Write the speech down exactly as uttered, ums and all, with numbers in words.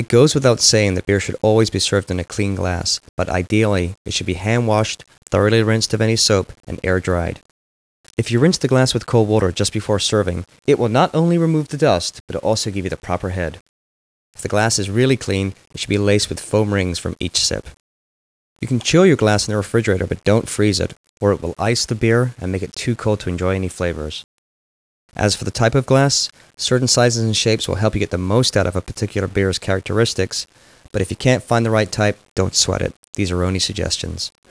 It goes without saying that beer should always be served in a clean glass, but ideally, it should be hand-washed, thoroughly rinsed of any soap, and air-dried. If you rinse the glass with cold water just before serving, it will not only remove the dust, but it'll also give you the proper head. If the glass is really clean, it should be laced with foam rings from each sip. You can chill your glass in the refrigerator, but don't freeze it, or it will ice the beer and make it too cold to enjoy any flavors. As for the type of glass, certain sizes and shapes will help you get the most out of a particular beer's characteristics, but if you can't find the right type, don't sweat it. These are only suggestions.